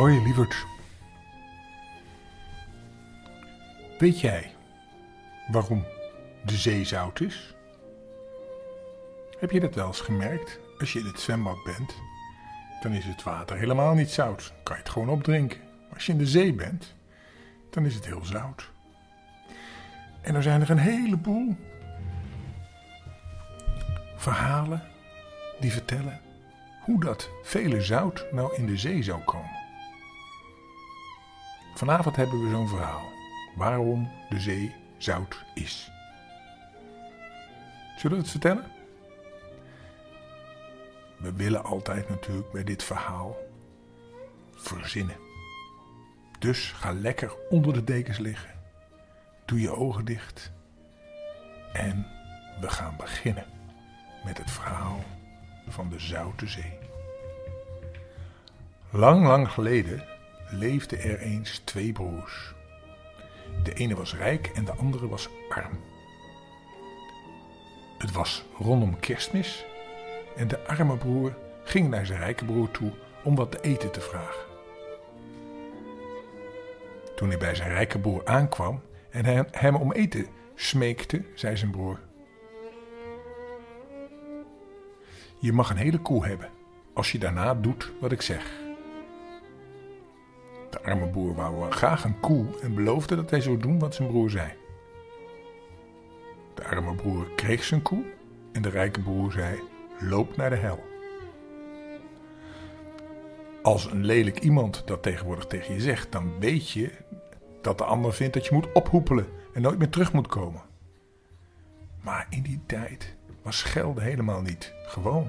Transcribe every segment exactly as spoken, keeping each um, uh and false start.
Hoi lieverd. Weet jij waarom de zee zout is? Heb je dat wel eens gemerkt? Als je in het zwembad bent, dan is het water helemaal niet zout. Dan kan je het gewoon opdrinken. Maar als je in de zee bent, dan is het heel zout. En er zijn er een heleboel verhalen die vertellen hoe dat vele zout nou in de zee zou komen. Vanavond hebben we zo'n verhaal. Waarom de zee zout is. Zullen we het vertellen? We willen altijd natuurlijk bij dit verhaal verzinnen. Dus ga lekker onder de dekens liggen. Doe je ogen dicht. En we gaan beginnen met het verhaal van de Zoute Zee. Lang, lang geleden leefden er eens twee broers. De ene was rijk en de andere was arm. Het was rondom Kerstmis en de arme broer ging naar zijn rijke broer toe om wat te eten te vragen. Toen hij bij zijn rijke broer aankwam en hij hem om eten smeekte, zei zijn broer: je mag een hele koe hebben, als je daarna doet wat ik zeg. De arme broer wou graag een koe en beloofde dat hij zou doen wat zijn broer zei. De arme broer kreeg zijn koe en de rijke broer zei: loop naar de hel. Als een lelijk iemand dat tegenwoordig tegen je zegt, dan weet je dat de ander vindt dat je moet ophoepelen en nooit meer terug moet komen. Maar in die tijd was schelden helemaal niet gewoon.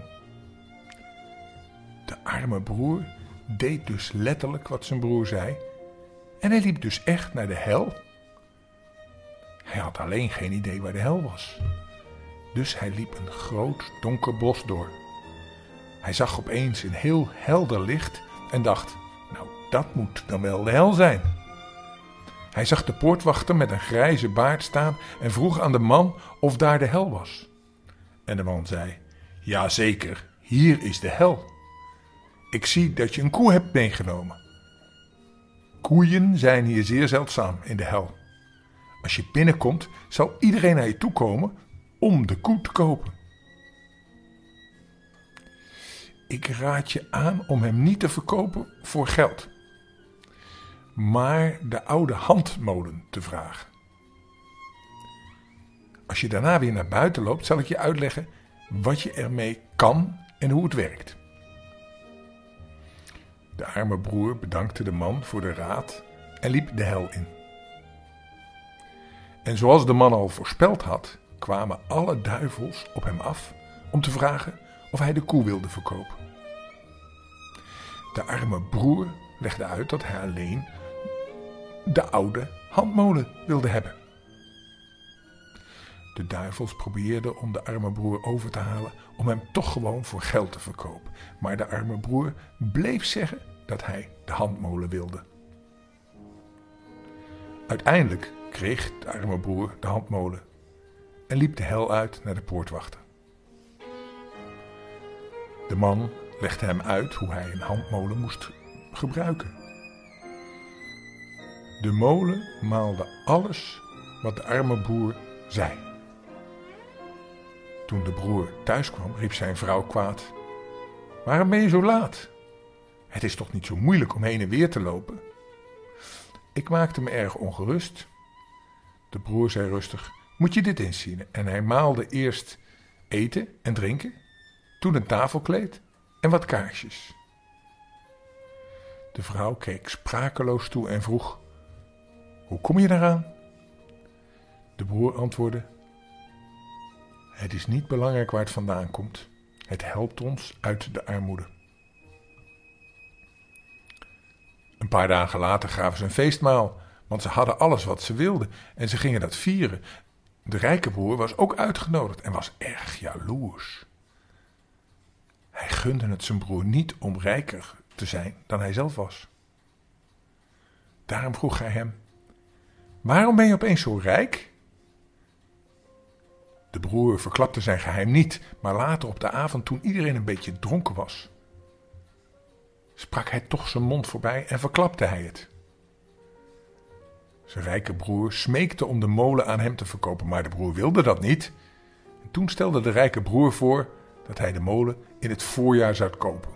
De arme broer deed dus letterlijk wat zijn broer zei en hij liep dus echt naar de hel. Hij had alleen geen idee waar de hel was. Dus hij liep een groot donker bos door. Hij zag opeens een heel helder licht en dacht: nou, dat moet dan wel de hel zijn. Hij zag de poortwachter met een grijze baard staan en vroeg aan de man of daar de hel was. En de man zei: ja zeker, hier is de hel. Ik zie dat je een koe hebt meegenomen. Koeien zijn hier zeer zeldzaam in de hel. Als je binnenkomt, zal iedereen naar je toe komen om de koe te kopen. Ik raad je aan om hem niet te verkopen voor geld, maar de oude handmolen te vragen. Als je daarna weer naar buiten loopt, zal ik je uitleggen wat je ermee kan en hoe het werkt. De arme broer bedankte de man voor de raad en liep de hel in. En zoals de man al voorspeld had, kwamen alle duivels op hem af om te vragen of hij de koe wilde verkopen. De arme broer legde uit dat hij alleen de oude handmolen wilde hebben. De duivels probeerden om de arme broer over te halen om hem toch gewoon voor geld te verkopen. Maar de arme broer bleef zeggen dat hij de handmolen wilde. Uiteindelijk kreeg de arme broer de handmolen en liep de hel uit naar de poortwachter. De man legde hem uit hoe hij een handmolen moest gebruiken. De molen maalde alles wat de arme broer zei. Toen de broer thuis kwam, riep zijn vrouw kwaad: waarom ben je zo laat? Het is toch niet zo moeilijk om heen en weer te lopen? Ik maakte me erg ongerust. De broer zei rustig: moet je dit eens zien? En hij maalde eerst eten en drinken, toen een tafelkleed en wat kaarsjes. De vrouw keek sprakeloos toe en vroeg: hoe kom je daaraan? De broer antwoordde: het is niet belangrijk waar het vandaan komt. Het helpt ons uit de armoede. Een paar dagen later gaven ze een feestmaal, want ze hadden alles wat ze wilden en ze gingen dat vieren. De rijke broer was ook uitgenodigd en was erg jaloers. Hij gunde het zijn broer niet om rijker te zijn dan hij zelf was. Daarom vroeg hij hem: waarom ben je opeens zo rijk? De broer verklapte zijn geheim niet, maar later op de avond, toen iedereen een beetje dronken was, sprak hij toch zijn mond voorbij en verklapte hij het. Zijn rijke broer smeekte om de molen aan hem te verkopen, maar de broer wilde dat niet. En toen stelde de rijke broer voor dat hij de molen in het voorjaar zou kopen.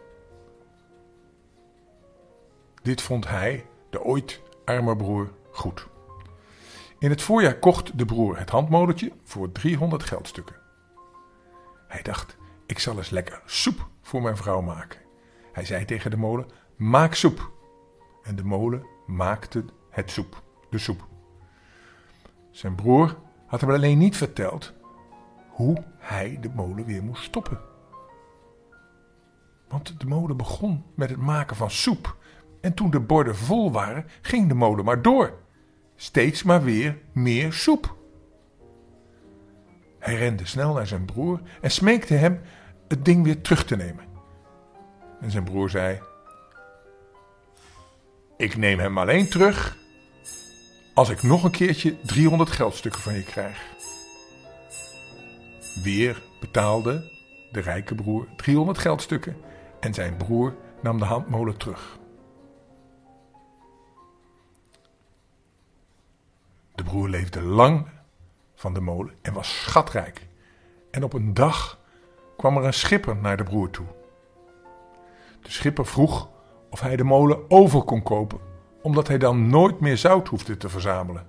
Dit vond hij, de ooit arme broer, goed. In het voorjaar kocht de broer het handmolentje voor driehonderd geldstukken. Hij dacht, ik zal eens lekker soep voor mijn vrouw maken. Hij zei tegen de molen, maak soep. En de molen maakte het soep, de soep. Zijn broer had hem alleen niet verteld hoe hij de molen weer moest stoppen. Want de molen begon met het maken van soep. En toen de borden vol waren, ging de molen maar door. Steeds maar weer meer soep. Hij rende snel naar zijn broer en smeekte hem het ding weer terug te nemen. En zijn broer zei, ik neem hem alleen terug als ik nog een keertje driehonderd geldstukken van je krijg. Weer betaalde de rijke broer driehonderd geldstukken en zijn broer nam de handmolen terug. De broer leefde lang van de molen en was schatrijk. En op een dag kwam er een schipper naar de broer toe. De schipper vroeg of hij de molen over kon kopen, omdat hij dan nooit meer zout hoefde te verzamelen.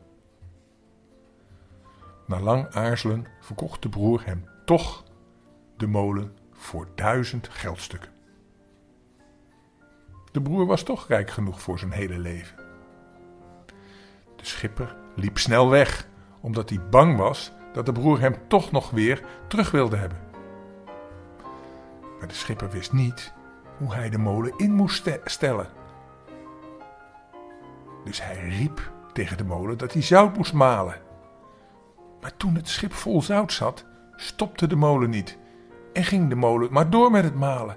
Na lang aarzelen verkocht de broer hem toch de molen voor duizend geldstukken. De broer was toch rijk genoeg voor zijn hele leven. De schipper liep snel weg, omdat hij bang was dat de broer hem toch nog weer terug wilde hebben. Maar de schipper wist niet hoe hij de molen in moest stellen. Dus hij riep tegen de molen dat hij zout moest malen. Maar toen het schip vol zout zat, stopte de molen niet en ging de molen maar door met het malen.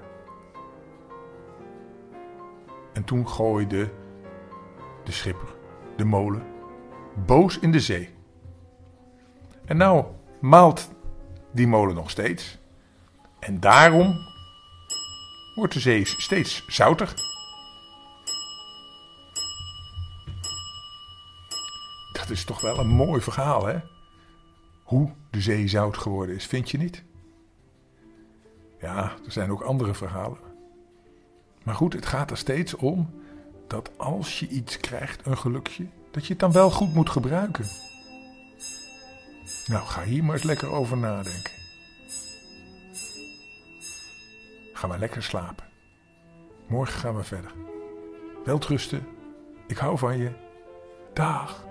En toen gooide de schipper de molen boos in de zee. En nou maalt die molen nog steeds. En daarom wordt de zee steeds zouter. Dat is toch wel een mooi verhaal, hè? Hoe de zee zout geworden is, vind je niet? Ja, er zijn ook andere verhalen. Maar goed, het gaat er steeds om dat als je iets krijgt, een gelukje, dat je het dan wel goed moet gebruiken. Nou, ga hier maar eens lekker over nadenken. Ga maar lekker slapen. Morgen gaan we verder. Welterusten. Ik hou van je. Dag.